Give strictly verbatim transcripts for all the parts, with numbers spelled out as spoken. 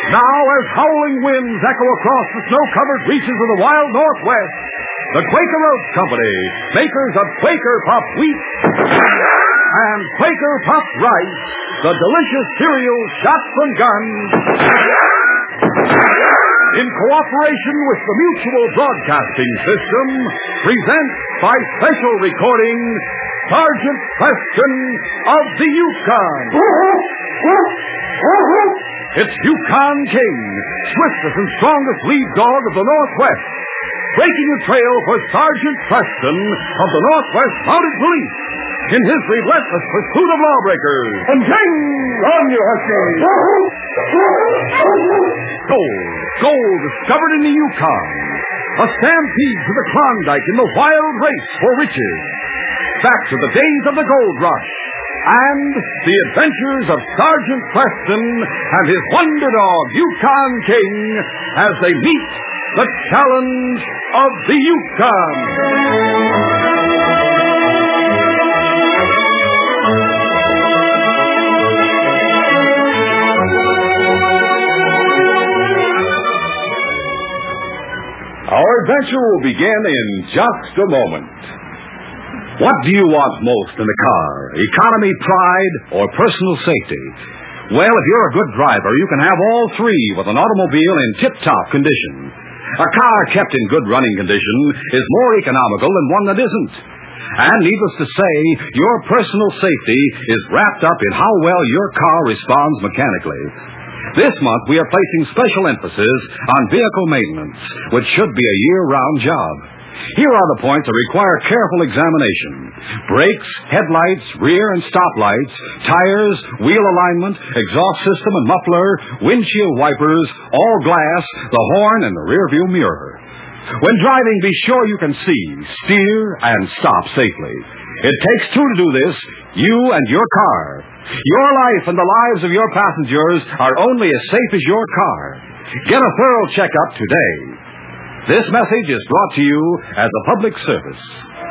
Now, as howling winds echo across the snow-covered reaches of the wild Northwest, the Quaker Oats Company, makers of Quaker Puff Wheat and Quaker Puff Rice, the delicious cereal shot from guns, in cooperation with the Mutual Broadcasting System, presents by special recording Sergeant Preston of the Yukon. It's Yukon King, swiftest and strongest lead dog of the Northwest, breaking a trail for Sergeant Preston of the Northwest Mounted Police in his relentless pursuit of lawbreakers. And King, on you, Husky! Gold, gold discovered in the Yukon. A stampede to the Klondike in the wild race for riches. Back to the days of the gold rush. And the adventures of Sergeant Preston and his wonder dog, Yukon King, as they meet the challenge of the Yukon. Our adventure will begin in just a moment. What do you want most in a car? Economy, pride, or personal safety? Well, if you're a good driver, you can have all three with an automobile in tip-top condition. A car kept in good running condition is more economical than one that isn't. And needless to say, your personal safety is wrapped up in how well your car responds mechanically. This month, we are placing special emphasis on vehicle maintenance, which should be a year-round job. Here are the points that require careful examination. Brakes, headlights, rear and stop lights, tires, wheel alignment, exhaust system and muffler, windshield wipers, all glass, the horn, and the rearview mirror. When driving, be sure you can see, steer, and stop safely. It takes two to do this, you and your car. Your life and the lives of your passengers are only as safe as your car. Get a thorough checkup today. This message is brought to you as a public service.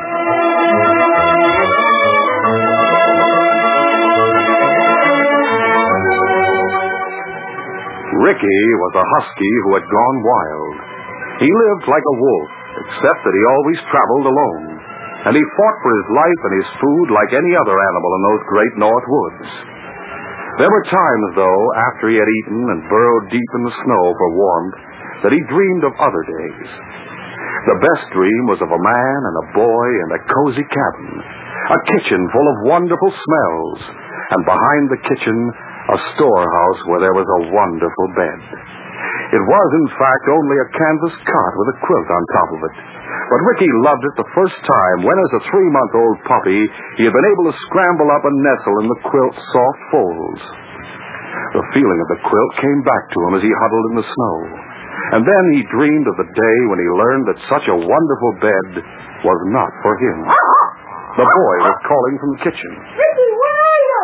Ricky was a husky who had gone wild. He lived like a wolf, except that he always traveled alone. And he fought for his life and his food like any other animal in those great north woods. There were times, though, after he had eaten and burrowed deep in the snow for warmth, that he dreamed of other days. The best dream was of a man and a boy and a cozy cabin, a kitchen full of wonderful smells, and behind the kitchen, a storehouse where there was a wonderful bed. It was, in fact, only a canvas cot with a quilt on top of it. But Ricky loved it the first time when, as a three-month-old puppy, he had been able to scramble up and nestle in the quilt's soft folds. The feeling of the quilt came back to him as he huddled in the snow. And then he dreamed of the day when he learned that such a wonderful bed was not for him. The boy was calling from the kitchen. Ricky, where are you?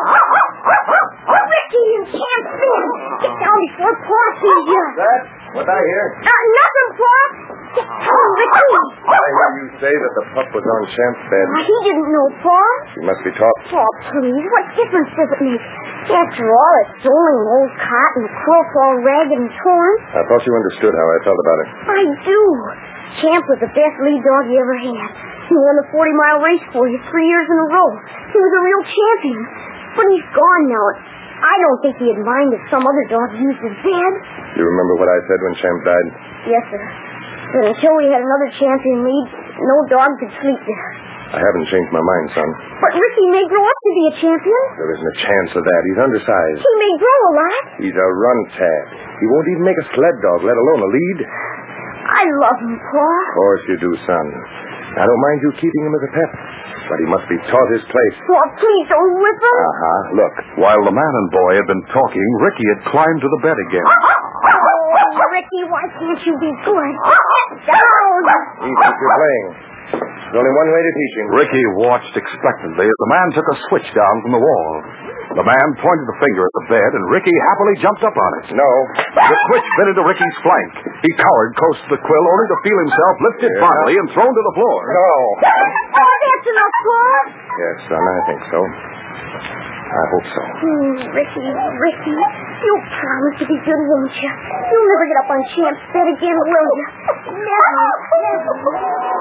Oh, Ricky, you can't fit. Get down before Pa sees you. That? What I hear? Uh, nothing, Pa. Just tell him, Ricky. I hear you say that the pup was on Champ's bed. Uh, he didn't know, Pa. He must be taught. Pa, please, what difference does it make? After all, it's only an old cot and the quilt's all ragged and torn. I thought you understood how I felt about it. I do. Champ was the best lead dog you ever had. He won the forty-mile race for you three years in a row. He was a real champion. But he's gone now. I don't think he'd mind if some other dog used his bed. You remember what I said when Champ died? Yes, sir. But until we had another champion lead, no dog could sleep there. I haven't changed my mind, son. But Ricky may grow up to be a champion. There isn't a chance of that. He's undersized. He may grow a lot. He's a run-tad. He won't even make a sled dog, let alone a lead. I love him, Pa. Of course you do, son. I don't mind you keeping him as a pet, but he must be taught his place. Pa, please don't whip him. Uh-huh. Look, while the man and boy had been talking, Ricky had climbed to the bed again. Oh, Ricky, why can't you be good? Get down. He thinks you're playing. There's only one way to teach him. Ricky watched expectantly as the man took a switch down from the wall. The man pointed the finger at the bed, and Ricky happily jumped up on it. No. The switch bit into Ricky's flank. He cowered close to the quill, only to feel himself lifted Yeah. bodily and thrown to the floor. No. Oh, that's enough, Pa. Yes, son, I think so. I hope so. Mm, Ricky, Ricky, you promise to be good, won't you? You'll never get up on Champ's bed again, will you? Never, never.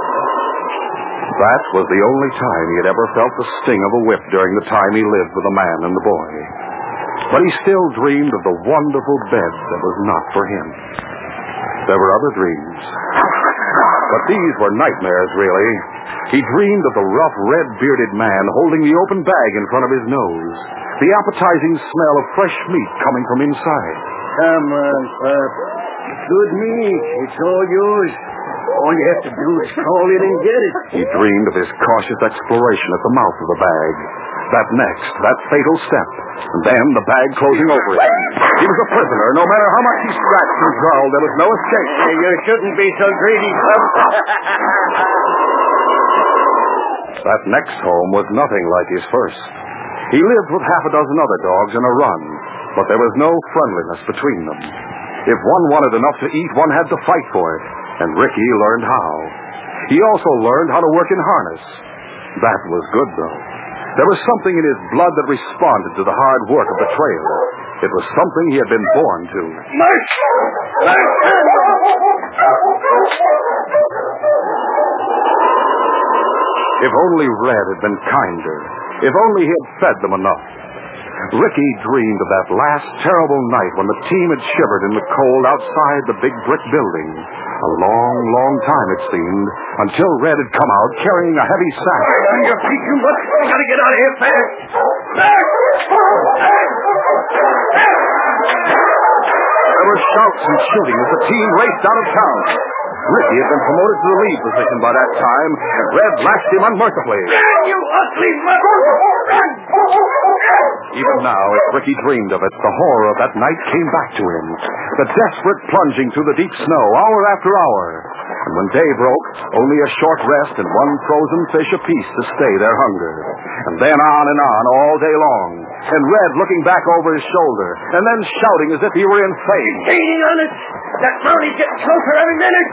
That was the only time he had ever felt the sting of a whip during the time he lived with the man and the boy. But he still dreamed of the wonderful bed that was not for him. There were other dreams. But these were nightmares, really. He dreamed of the rough, red-bearded man holding the open bag in front of his nose, the appetizing smell of fresh meat coming from inside. Come on, Pop. Good meat. It's all yours. All you have to do is crawl in and get it. He dreamed of his cautious exploration at the mouth of the bag. That next, that fatal step, and then the bag closing over him. He was a prisoner. No matter how much he scratched and growled, there was no escape. Hey, you shouldn't be so greedy, Pop. That next home was nothing like his first. He lived with half a dozen other dogs in a run, but there was no friendliness between them. If one wanted enough to eat, one had to fight for it, and Ricky learned how. He also learned how to work in harness. That was good, though. There was something in his blood that responded to the hard work of the trail. It was something he had been born to. March! If only Red had been kinder. If only he had fed them enough. Ricky dreamed of that last terrible night when the team had shivered in the cold outside the big brick building. A long, long time, it seemed, until Red had come out carrying a heavy sack. On your feet, you must. I gotta get out of here fast. There were shouts and shooting as the team raced out of town. Ricky had been promoted to the lead position by that time, and Red lashed him unmercifully. You ugly mother! Even now, as Ricky dreamed of it, the horror of that night came back to him. The desperate plunging through the deep snow, hour after hour. And when day broke, only a short rest and one frozen fish apiece to stay their hunger. And then on and on all day long. And Red looking back over his shoulder, and then shouting as if he were insane. Gaining on us! That mounty's getting closer every minute!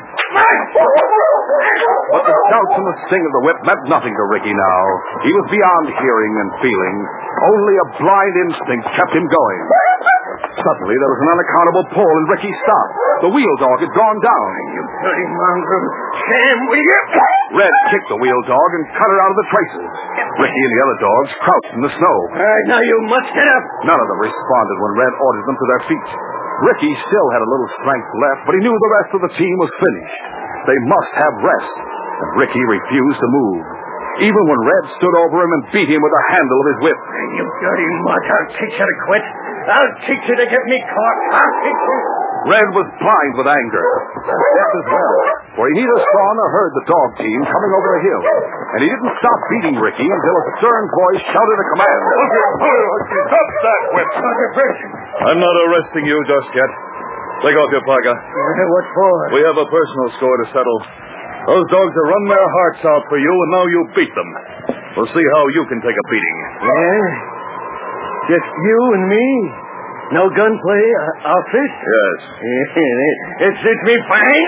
But the shouts and the sting of the whip meant nothing to Ricky now. He was beyond hearing and feeling. Only a blind instinct kept him going. Suddenly, there was an unaccountable pull, and Ricky stopped. The wheel dog had gone down. You dirty mongrel. Sam, will you? Red kicked the wheel dog and cut her out of the traces. Ricky and the other dogs crouched in the snow. All right, now you must get up. None of them responded when Red ordered them to their feet. Ricky still had a little strength left, but he knew the rest of the team was finished. They must have rest, and Ricky refused to move. Even when Red stood over him and beat him with the handle of his whip. You dirty mutt, I'll teach you to quit. I'll teach you to get me caught. I'll teach you. Red was blind with anger. Deaf as well, for he neither saw nor heard the dog team coming over the hill. And he didn't stop beating Ricky until a stern voice shouted a command. Stop that whip! I'm not arresting you just yet. Take off your parka. What for? We have a personal score to settle. Those dogs have run their hearts out for you, and now you beat them. We'll see how you can take a beating. Yeah? Just you and me? No gunplay? I'll fish? Yes. It suits me fine.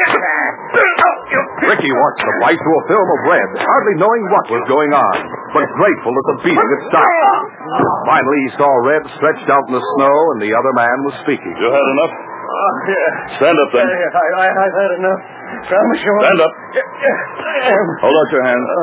Ricky watched them right through a film of Red, hardly knowing what was going on, but grateful that the beating had stopped. Finally, he saw Red stretched out in the snow, and the other man was speaking. You had enough? Oh, yeah. Stand up, then. I, I, I've had enough. Promise you. Stand up. Hold out your hand.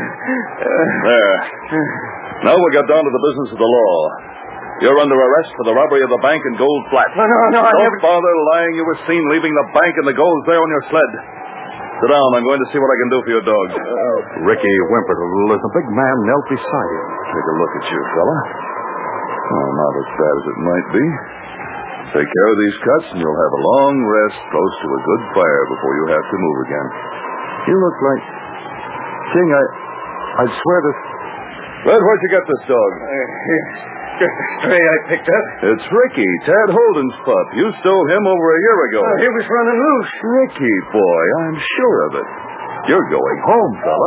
There. Now we get down to the business of the law. You're under arrest for the robbery of the bank in Gold Flats. No, no, no, I Don't never... bother lying. You were seen leaving the bank and the gold's there on your sled. Sit down. I'm going to see what I can do for your dog. Uh, Ricky whimpered a little as the big man knelt beside him. Take a look at you, fella. Oh, not as bad as it might be. Take care of these cuts, and you'll have a long rest close to a good fire before you have to move again. You look like... King, I... I swear to... Red, where'd you get this dog? Just a stray I picked up. It's Ricky, Tad Holden's pup. You stole him over a year ago. Oh, he was running loose. Ricky, boy, I'm sure of it. You're going home, fella.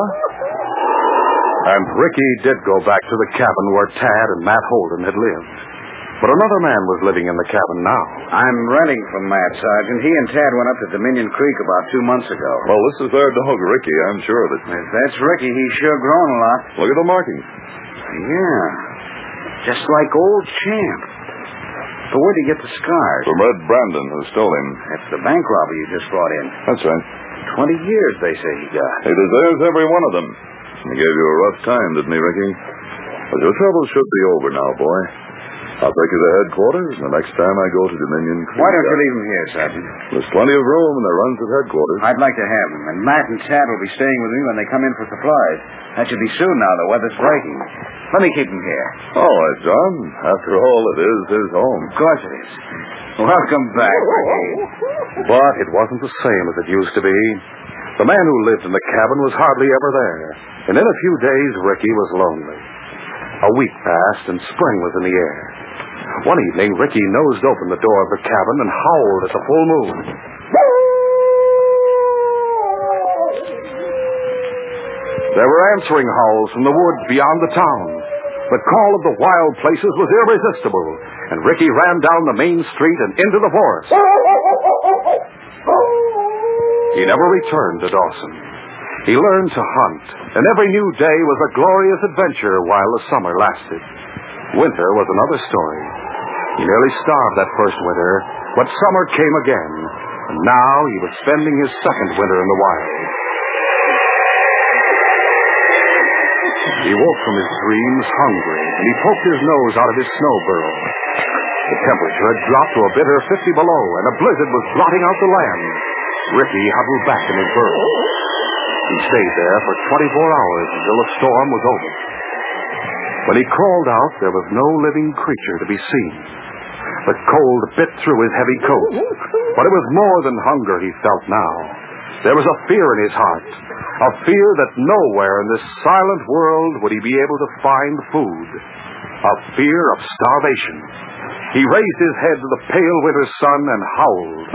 And Ricky did go back to the cabin where Tad and Matt Holden had lived. But another man was living in the cabin now. I'm renting from Matt, Sergeant. He and Tad went up to Dominion Creek about two months ago. Well, this is their dog, Ricky. I'm sure of it. If that's Ricky, he's sure grown a lot. Look at the markings. Yeah. Just like old Champ. But where'd he get the scars? From Red Brandon, who stole him. That's the bank robber you just brought in. That's right. Twenty years, they say he got. He deserves every one of them. He gave you a rough time, didn't he, Ricky? But your troubles should be over now, boy. I'll take you to headquarters the next time I go to Dominion Creek. Why don't you leave him here, Sergeant? There's plenty of room in the runs at headquarters. I'd like to have him. And Matt and Tad will be staying with me when they come in for supplies. That should be soon now. The weather's breaking. Let me keep him here. All right, John. After all, it is his home. Of course it is. Welcome back, Ricky. But it wasn't the same as it used to be. The man who lived in the cabin was hardly ever there. And in a few days, Ricky was lonely. A week passed, and spring was in the air. One evening, Ricky nosed open the door of the cabin and howled at the full moon. There were answering howls from the woods beyond the town. The call of the wild places was irresistible, and Ricky ran down the main street and into the forest. He never returned to Dawson. He learned to hunt, and every new day was a glorious adventure while the summer lasted. Winter was another story. He nearly starved that first winter, but summer came again, and now he was spending his second winter in the wild. He woke from his dreams hungry, and he poked his nose out of his snow burrow. The temperature had dropped to a bitter fifty below, and a blizzard was blotting out the land. Ricky huddled back in his burrow. He stayed there for twenty-four hours until the storm was over. When he crawled out, there was no living creature to be seen. The cold bit through his heavy coat, but it was more than hunger he felt now. There was a fear in his heart, a fear that nowhere in this silent world would he be able to find food, a fear of starvation. He raised his head to the pale winter sun and howled.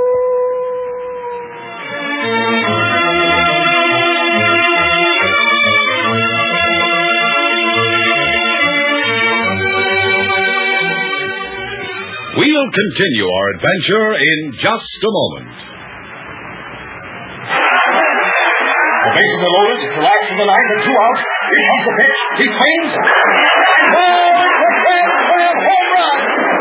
We'll continue our adventure in just a moment. The bases are loaded. It's relaxed for the ninth and two outs. Here comes the pitch. He swings. Oh, it's a grand slam home run.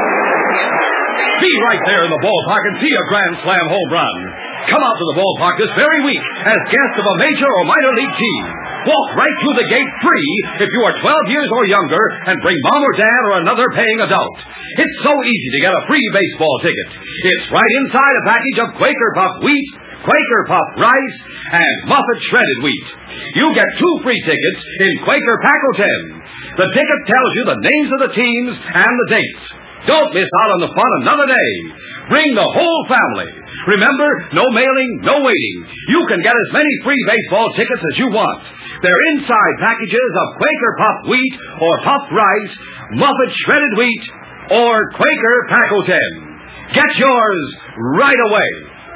Be right there in the ballpark and see a grand slam home run. Come out to the ballpark this very week as guest of a major or minor league team. Walk right through the gate free if you are twelve years or younger and bring mom or dad or another paying adult. It's so easy to get a free baseball ticket. It's right inside a package of Quaker Puff wheat, Quaker Puff rice, and Muffet shredded wheat. You get two free tickets in Quaker Pack-O-Ten. The ticket tells you the names of the teams and the dates. Don't miss out on the fun another day. Bring the whole family. Remember, no mailing, no waiting. You can get as many free baseball tickets as you want. They're inside packages of Quaker Puff wheat or Puff rice, Muffet shredded wheat, or Quaker Pack-O-Ten. Get yours right away.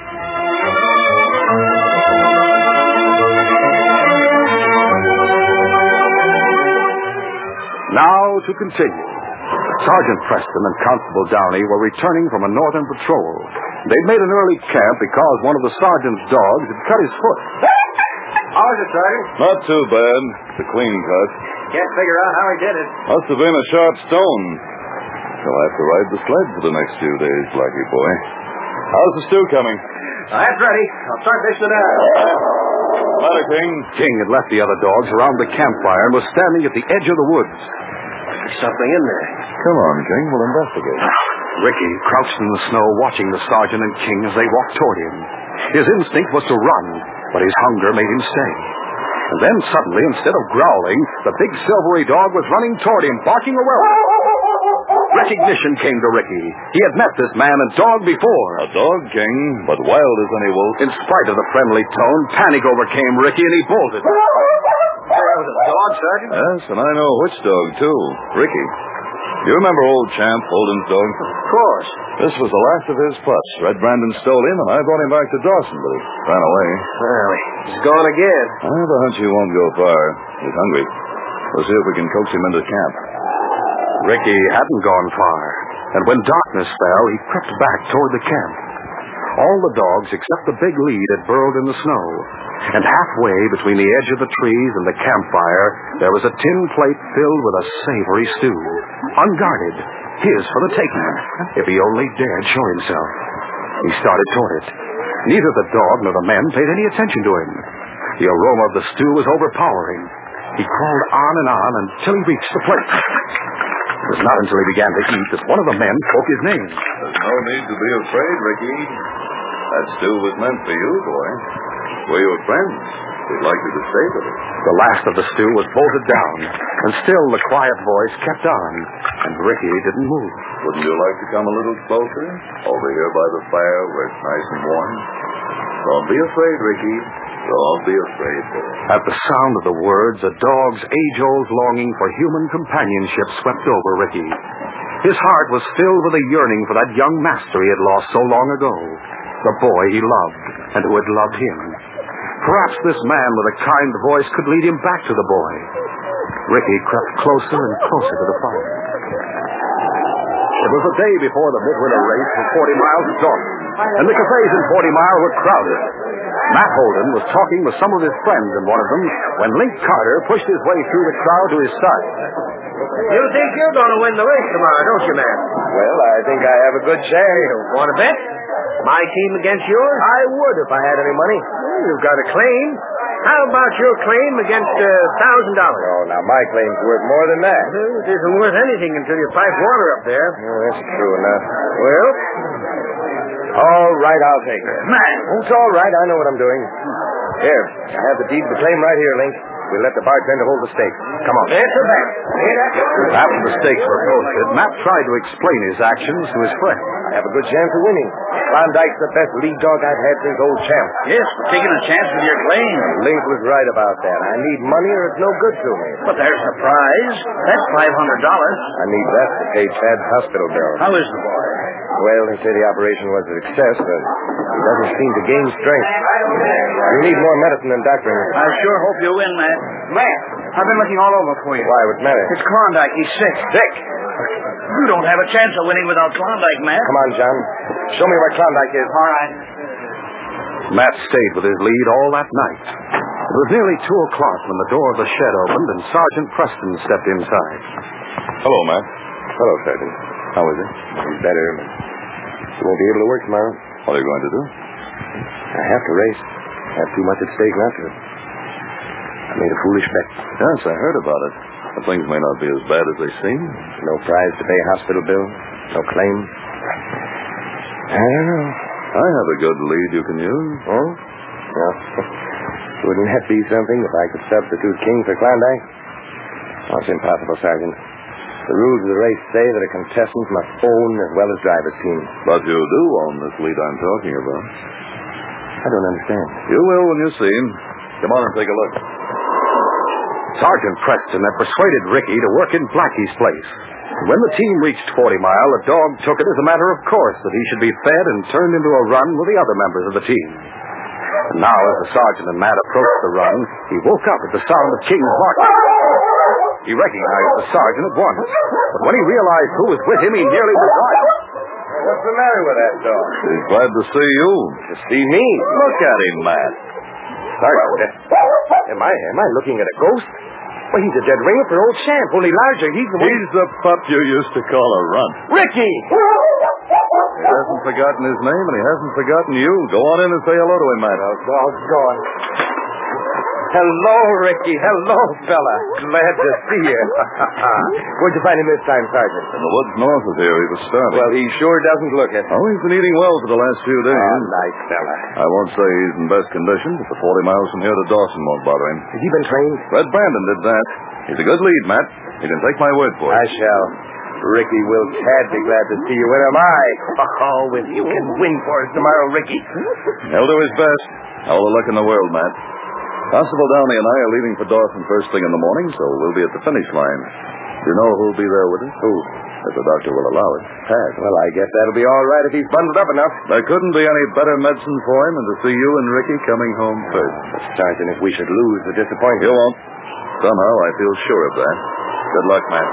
Now to continue. Sergeant Preston and Constable Downey were returning from a northern patrol. They'd made an early camp because one of the sergeant's dogs had cut his foot. How's it, Sergeant? Not too bad. It's a clean cut. Can't figure out how he did it. Must have been a sharp stone. He'll have to ride the sled for the next few days, Blackie boy. How's the stew coming? That's ready. I'll start dishing it out. Matter, King. King had left the other dogs around the campfire and was standing at the edge of the woods. There's something in there. Come on, King. We'll investigate. Ricky crouched in the snow watching the sergeant and King as they walked toward him. His instinct was to run, but his hunger made him stay. And then suddenly, instead of growling, the big silvery dog was running toward him, barking a welcome. Recognition came to Ricky. He had met this man and dog before. A dog, King, but wild as any wolf. In spite of the friendly tone, panic overcame Ricky and he bolted. There was a dog, Sergeant? Yes, and I know which dog, too. Ricky. You remember old Champ, Holden's dog? Of course. This was the last of his pups. Red Brandon stole him, and I brought him back to Dawson, but he ran away. Well, he's gone again. I have a hunch he won't go far. He's hungry. We'll see if we can coax him into camp. Ricky hadn't gone far, and when darkness fell, he crept back toward the camp. All the dogs, except the big lead, had burrowed in the snow. And halfway between the edge of the trees and the campfire, there was a tin plate filled with a savory stew. Unguarded, his for the taking, if he only dared show himself. He started toward it. Neither the dog nor the men paid any attention to him. The aroma of the stew was overpowering. He crawled on and on until he reached the plate. It was not until he began to eat that one of the men spoke his name. There's no need to be afraid, Ricky. That stew was meant for you, boy. We're your friends. We'd like you to stay with us. The last of the stew was bolted down, and still the quiet voice kept on, and Ricky didn't move. Wouldn't you like to come a little closer? Over here by the fire where it's nice and warm? Don't be afraid, Ricky. Don't be afraid, boy. At the sound of the words, a dog's age-old longing for human companionship swept over Ricky. His heart was filled with a yearning for that young master he had lost so long ago, the boy he loved and who had loved him. Perhaps this man with a kind voice could lead him back to the boy. Ricky crept closer and closer to the fire. It was the day before the midwinter race for forty miles at Dawson, and the cafes in Forty Mile were crowded. Matt Holden was talking with some of his friends in one of them when Link Carter pushed his way through the crowd to his side. You think you're going to win the race tomorrow, don't you, man? Well, I think I have a good chance. Want to bet? My team against yours? I would if I had any money. Well, you've got a claim. How about your claim against a thousand dollars? Oh, now my claim's worth more than that. Well, it isn't worth anything until you pipe water up there. Oh, that's true enough. Well, all right, I'll take it. Man. It's all right. I know what I'm doing. Here, I have the deed of the claim right here, Link. We'll let the bartender hold the stakes. Come on. That's a bet. After the stakes were posted, Matt tried to explain his actions to his friend. I have a good chance of winning. Klondike's the best lead dog I've had since old Champ. Yes, but taking a chance with your claim. Link was right about that. I need money or it's no good to me. But there's the prize. That's five hundred dollars. I need that to pay Chad's hospital bill. How is the boy? Well, they say the operation was a success, but he doesn't seem to gain strength. You need more medicine than doctoring. I sure hope you win, Matt. Matt, I've been looking all over for you. Why, what's the matter? It's Klondike. He's sick. Sick? You don't have a chance of winning without Klondike, Matt. Come on, John. Show me where Klondike is. All right. Matt stayed with his lead all that night. It was nearly two o'clock when the door of the shed opened and Sergeant Preston stepped inside. Hello, Matt. Hello, Sergeant. How is he? He's better, but he won't be able to work tomorrow. What are you going to do? I have to race. I have too much at stake not to. I made a foolish bet. Yes, I heard about it. But things may not be as bad as they seem. No prize to pay hospital bill. No claim. I don't know. I have a good lead you can use. Oh? Well, wouldn't that be something if I could substitute King for Klondike? Oh, it's impossible, Sergeant. The rules of the race say that a contestant must own as well as drive his team. But you do own this lead I'm talking about. I don't understand. You will when you see him. Come on and take a look. Sergeant Preston had persuaded Ricky to work in Blackie's place. When the team reached Forty Mile, the dog took it as a matter of course that he should be fed and turned into a run with the other members of the team. And now, as the sergeant and Matt approached the run, he woke up at the sound of King's barking. He recognized the sergeant at once, but when he realized who was with him, he nearly resigned. What's the matter with that dog? He's glad to see you. To see me? Look at him, Matt. Sergeant, am I, am I looking at a ghost? Well, he's a dead ringer for old Champ, only larger. He's the one... He's the pup you used to call a runt. Ricky! He hasn't forgotten his name, and he hasn't forgotten you. Go on in and say hello to him, Matt. Oh, doggone. Hello, Ricky. Hello, fella. Glad to see you. Where'd you find him this time, Sergeant? In the woods north of here. He was starving. Well, he sure doesn't look it. Oh, he's been eating well for the last few days. Oh, nice fella. I won't say he's in best condition, but the forty miles from here to Dawson won't bother him. Has he been trained? Red Brandon did that. He's a good lead, Matt. You can take my word for it. I shall. Ricky will Chad be glad to see you. When am I? Oh, if you can win for us tomorrow, Ricky. He'll do his best. All the luck in the world, Matt. Constable Downey and I are leaving for Dawson first thing in the morning, so we'll be at the finish line. Do you know who'll be there with us? Who? If the doctor will allow it. Pat. Well, I guess that'll be all right if he's bundled up enough. There couldn't be any better medicine for him than to see you and Ricky coming home first. Uh, Sergeant, if we should lose, the disappointment... You won't. Somehow I feel sure of that. Good luck, Matt.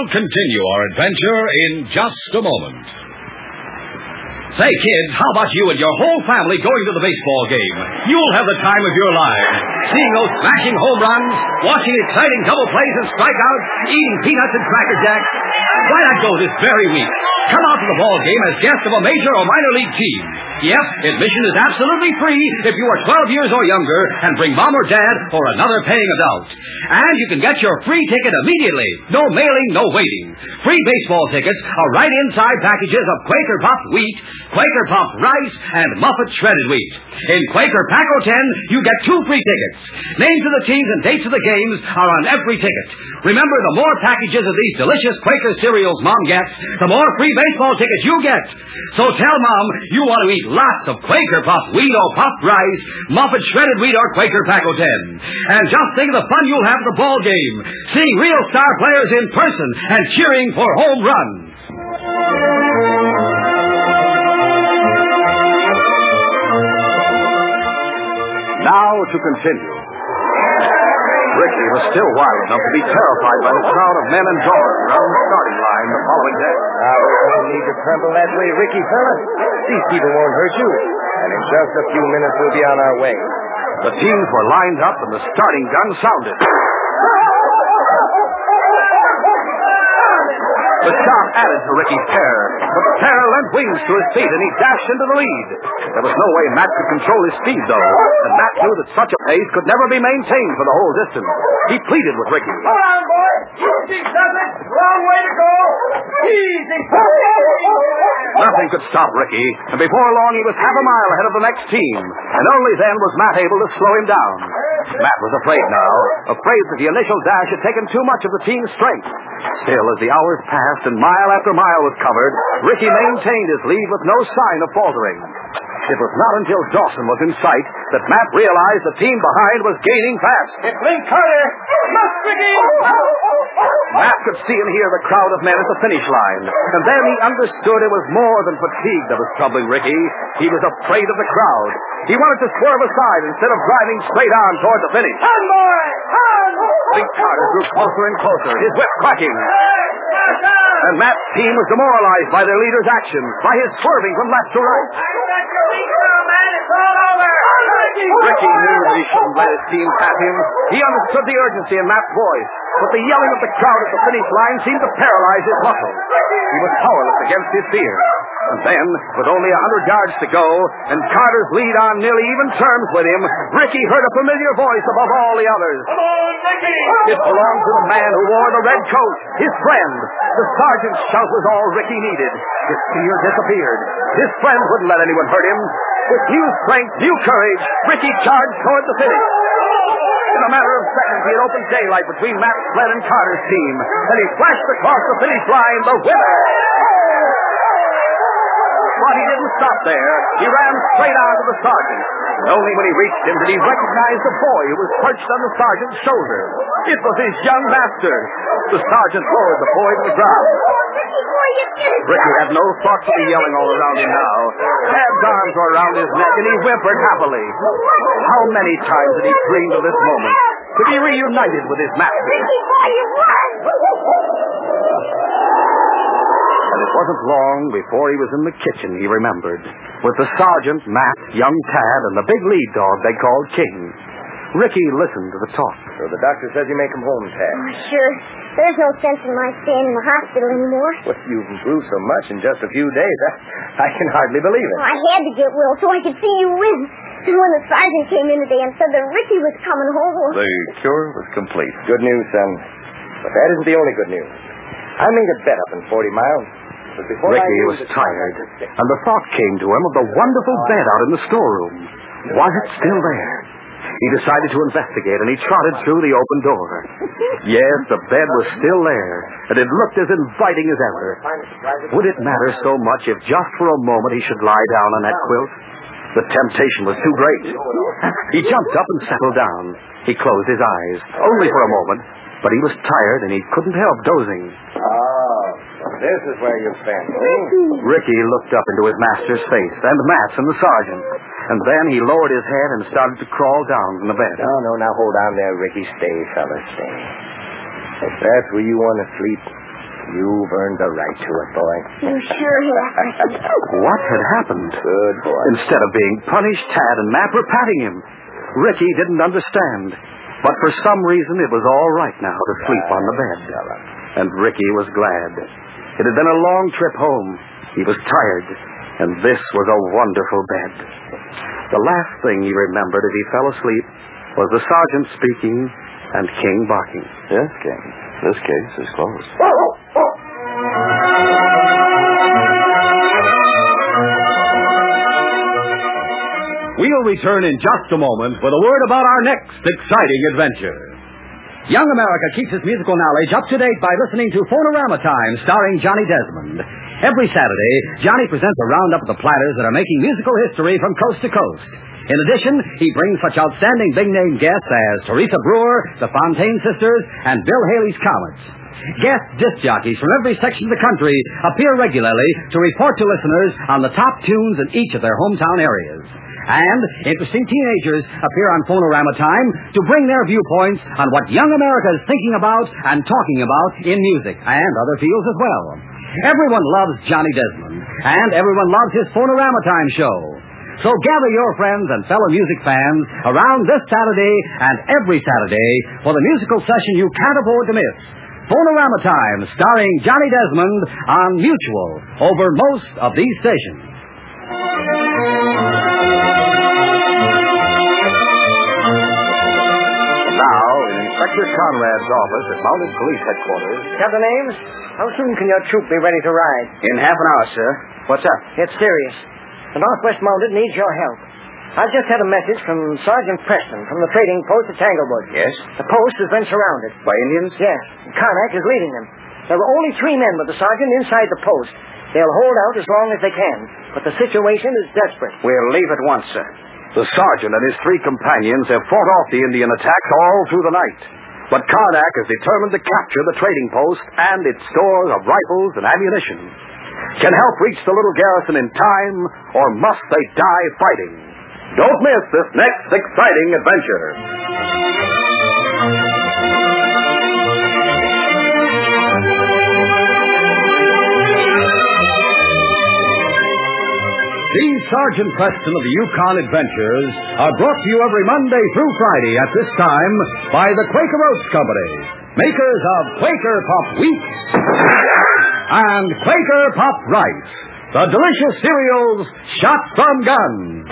will continue our adventure in just a moment. Say, kids, how about you and your whole family going to the baseball game? You'll have the time of your lives. Seeing those smashing home runs, watching exciting double plays and strikeouts, eating peanuts and Cracker Jacks. Why not go this very week? Come out to the ball game as guests of a major or minor league team. Yes, admission is absolutely free if you are twelve years or younger and bring mom or dad or another paying adult. And you can get your free ticket immediately. No mailing, no waiting. Free baseball tickets are right inside packages of Quaker Puffed wheat, Quaker Puffed rice, and Muffet shredded wheat. In Quaker Pack O ten, you get two free tickets. Names of the teams and dates of the games are on every ticket. Remember, the more packages of these delicious Quaker cereals Mom gets, the more free baseball tickets you get. So tell Mom you want to eat lots of Quaker Puffed wheat or puffed rice, Muffet shredded wheat, or Quaker Pack O ten. And just think of the fun you'll have at the ball game, seeing real star players in person and cheering for home runs. Now to continue. Ricky was still wild enough to be terrified by the crowd of men and dogs around the starting line the following day. Now, we don't need to tremble that way, Ricky, fella. These people won't hurt you. And in just a few minutes, we'll be on our way. The teams were lined up and the starting gun sounded. The shot added to Ricky's terror, but the terror lent wings to his feet, and he dashed into the lead. There was no way Matt could control his speed, though, and Matt knew that such a pace could never be maintained for the whole distance. He pleaded with Ricky. Hold on, boy. Easy, doesn't. Wrong way to go. Easy. Nothing could stop Ricky, and before long he was half a mile ahead of the next team, and only then was Matt able to slow him down. Matt was afraid now, afraid that the initial dash had taken too much of the team's strength. Still, as the hours passed and mile after mile was covered, Ricky maintained his lead with no sign of faltering. It was not until Dawson was in sight that Matt realized the team behind was gaining fast. It's Link Carter. Look, Ricky. Matt could see and hear the crowd of men at the finish line, and then he understood it was more than fatigue that was troubling Ricky. He was afraid of the crowd. He wanted to swerve aside instead of driving straight on toward the finish. On, boy. On. Link Carter grew closer and closer, his whip cracking. And Matt's team was demoralized by their leader's actions, by his swerving from left to right. Ricky knew that he shouldn't let his team pass him. He understood the urgency in Matt's voice, but the yelling of the crowd at the finish line seemed to paralyze his muscles. He was powerless against his fear. And then, with only a hundred yards to go, and Carter's lead on nearly even terms with him, Ricky heard a familiar voice above all the others. Come on, Ricky! It belonged to the man who wore the red coat, his friend. The sergeant's shout was all Ricky needed. His fear disappeared. His friend wouldn't let anyone hurt him. With new strength, new courage, Ricky charged toward the finish. In a matter of seconds, he had opened daylight between Matt Flynn and Carter's team, and he flashed across the finish line, the winner. But he didn't stop there. He ran straight on to the sergeant. And only when he reached him did he recognize the boy who was perched on the sergeant's shoulder. It was his young master. The sergeant lowered the boy to the ground. Ricky had no thought for the yelling all around him now. Tad's arms were around his neck, and he whimpered happily. How many times had he dreamed of this moment? To be reunited with his master. Ricky, boy, you run! And it wasn't long before he was in the kitchen, he remembered, with the sergeant, Matt, young Tad, and the big lead dog they called King. Ricky listened to the talk. So the doctor says you may come home, Tad. Oh, sure. There's no sense in my staying in the hospital anymore. Well, you've improved so much in just a few days. I, I can hardly believe it. Well, I had to get Will so I could see you win. And when the sergeant came in today and said that Ricky was coming home... The cure was complete. Good news, son. But that isn't the only good news. I made a bet up in forty miles. But before Ricky I was tired, and the thought came to him of the wonderful bed out in the storeroom. Was it still there? He decided to investigate, and he trotted through the open door. Yes, the bed was still there, and it looked as inviting as ever. Would it matter so much if just for a moment he should lie down on that quilt? The temptation was too great. He jumped up and settled down. He closed his eyes, only for a moment, but he was tired and he couldn't help dozing. Oh, this is where you've been. Ricky looked up into his master's face, and Matt's and the sergeant. And then he lowered his head and started to crawl down from the bed. No, no, now hold on there, Ricky. Stay, fella, stay. If that's where you want to sleep, You've earned the right to it, boy. You sure have. What had happened? Good boy. Instead of being punished, Tad and Matt were patting him. Ricky didn't understand. But for some reason, it was all right now to sleep on the bed. And Ricky was glad. It had been a long trip home. He was tired. And this was a wonderful bed. The last thing he remembered as he fell asleep was the sergeant speaking and King barking. Yes, King. This case is closed. We'll return in just a moment with a word about our next exciting adventure. Young America keeps its musical knowledge up to date by listening to Phonorama Time, starring Johnny Desmond. Every Saturday, Johnny presents a roundup of the platters that are making musical history from coast to coast. In addition, he brings such outstanding big-name guests as Teresa Brewer, the Fontaine Sisters, and Bill Haley's Comets. Guest disc jockeys from every section of the country appear regularly to report to listeners on the top tunes in each of their hometown areas. And interesting teenagers appear on Phonorama Time to bring their viewpoints on what young America is thinking about and talking about in music and other fields as well. Everyone loves Johnny Desmond, and everyone loves his Phonorama Time show. So gather your friends and fellow music fans around this Saturday and every Saturday for the musical session you can't afford to miss. Phonorama Time, starring Johnny Desmond on Mutual over most of these stations. Now, in Inspector Conrad's office at Mounted Police Headquarters. Captain Ames, how soon can your troop be ready to ride? In half an hour, sir. What's up? It's serious. The Northwest Mounted needs your help. I've just had a message from Sergeant Preston from the trading post at Tanglewood. Yes? The post has been surrounded. By Indians? Yes. Karnak is leading them. There are only three men with the sergeant inside the post. They'll hold out as long as they can. But the situation is desperate. We'll leave at once, sir. The sergeant and his three companions have fought off the Indian attacks all through the night. But Karnak is determined to capture the trading post and its stores of rifles and ammunition. Can help reach the little garrison in time, or must they die fighting? Don't miss this next exciting adventure. These Sergeant Preston of the Yukon Adventures are brought to you every Monday through Friday at this time by the Quaker Oats Company, makers of Quaker Puff Wheat and Quaker Puff Rice, the delicious cereals shot from guns.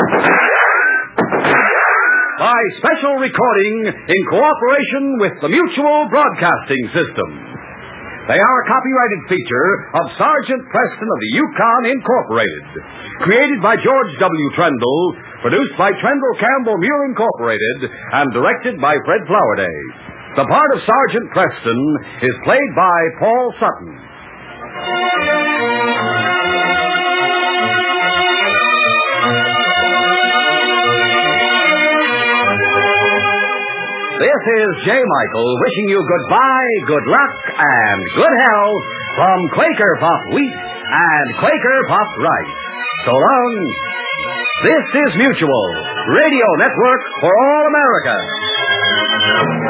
By special recording in cooperation with the Mutual Broadcasting System. They are a copyrighted feature of Sergeant Preston of the Yukon Incorporated. Created by George W. Trendle, produced by Trendle Campbell Muir Incorporated, and directed by Fred Flowerday. The part of Sergeant Preston is played by Paul Sutton. This is J. Michael wishing you goodbye, good luck, and good health from Quaker Puff Wheat and Quaker Puff Rice. So long. This is Mutual, Radio Network for All America.